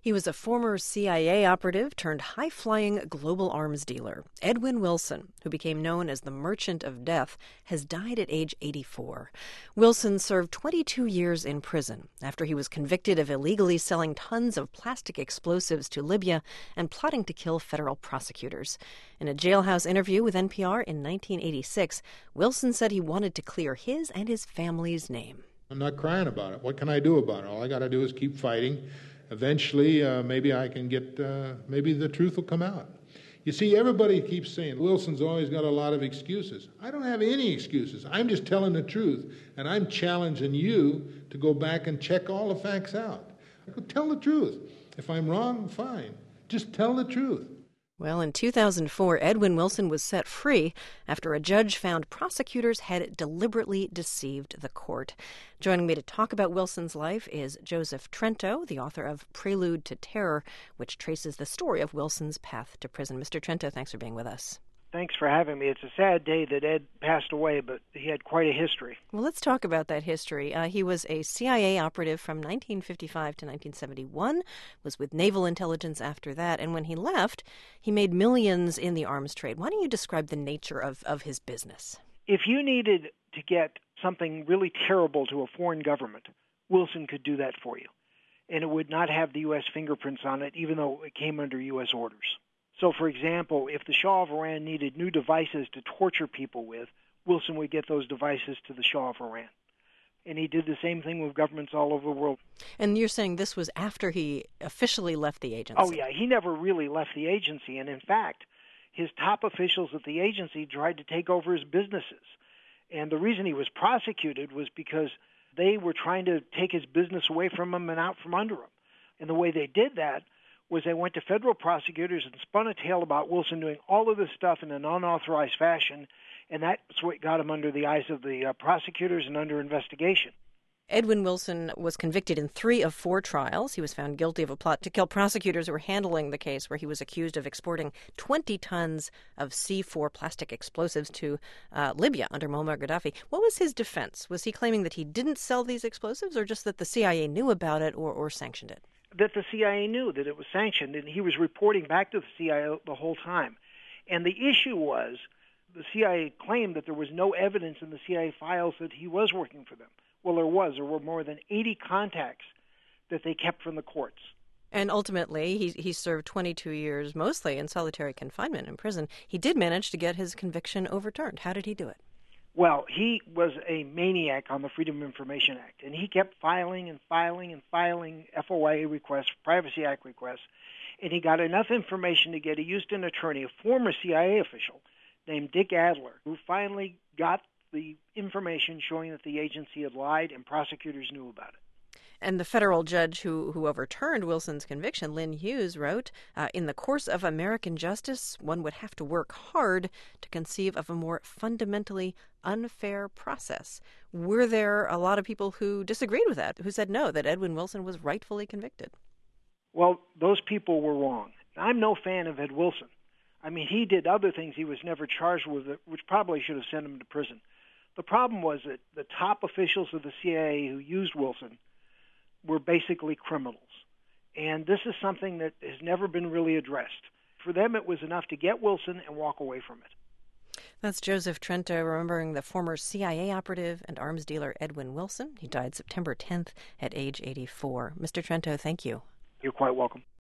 He was a former CIA operative turned high-flying global arms dealer. Edwin Wilson, who became known as the Merchant of Death, has died at age 84. Wilson served 22 years in prison after he was convicted of illegally selling tons of plastic explosives to Libya and plotting to kill federal prosecutors. In a jailhouse interview with NPR in 1986, Wilson said he wanted to clear his and his family's name. I'm not crying about it. What can I do about it? All I got to do is keep fighting. Eventually, maybe I can get, maybe the truth will come out. You see, everybody keeps saying, Wilson's always got a lot of excuses. I don't have any excuses. I'm just telling the truth, and I'm challenging you to go back and check all the facts out. Tell the truth. If I'm wrong, fine. Just tell the truth. Well, in 2004, Edwin Wilson was set free after a judge found prosecutors had deliberately deceived the court. Joining me to talk about Wilson's life is Joseph Trento, the author of Prelude to Terror, which traces the story of Wilson's path to prison. Mr. Trento, thanks for being with us. Thanks for having me. It's a sad day that Ed passed away, but he had quite a history. Well, let's talk about that history. He was a CIA operative from 1955 to 1971, was with Naval Intelligence after that, and when he left, he made millions in the arms trade. Why don't you describe the nature of his business? If you needed to get something really terrible to a foreign government, Wilson could do that for you, and it would not have the U.S. fingerprints on it, even though it came under U.S. orders. So, for example, if the Shah of Iran needed new devices to torture people with, Wilson would get those devices to the Shah of Iran. And he did the same thing with governments all over the world. And you're saying this was after he officially left the agency? Oh, yeah. He never really left the agency. And, in fact, his top officials at the agency tried to take over his businesses. And the reason he was prosecuted was because they were trying to take his business away from him and out from under him. And the way they did that was they went to federal prosecutors and spun a tale about Wilson doing all of this stuff in an unauthorized fashion, and that's what got him under the eyes of the prosecutors and under investigation. Edwin Wilson was convicted in 3 of 4 trials. He was found guilty of a plot to kill prosecutors who were handling the case, where he was accused of exporting 20 tons of C4 plastic explosives to Libya under Muammar Gaddafi. What was his defense? Was he claiming that he didn't sell these explosives, or just that the CIA knew about it or sanctioned it? That the CIA knew that it was sanctioned, and he was reporting back to the CIA the whole time. And the issue was the CIA claimed that there was no evidence in the CIA files that he was working for them. Well, there was. There were more than 80 contacts that they kept from the courts. And ultimately, he served 22 years, mostly in solitary confinement in prison. He did manage to get his conviction overturned. How did he do it? Well, he was a maniac on the Freedom of Information Act, and he kept filing and filing and filing FOIA requests, Privacy Act requests, and he got enough information to get a Houston attorney, a former CIA official named Dick Adler, who finally got the information showing that the agency had lied and prosecutors knew about it. And the federal judge who overturned Wilson's conviction, Lynn Hughes, wrote, in the course of American justice, one would have to work hard to conceive of a more fundamentally unfair process. Were there a lot of people who disagreed with that, who said no, that Edwin Wilson was rightfully convicted? Well, those people were wrong. I'm no fan of Ed Wilson. I mean, he did other things he was never charged with, which probably should have sent him to prison. The problem was that the top officials of the CIA who used Wilson were basically criminals. And this is something that has never been really addressed. For them, it was enough to get Wilson and walk away from it. That's Joseph Trento, remembering the former CIA operative and arms dealer Edwin Wilson. He died September 10th at age 84. Mr. Trento, thank you. You're quite welcome.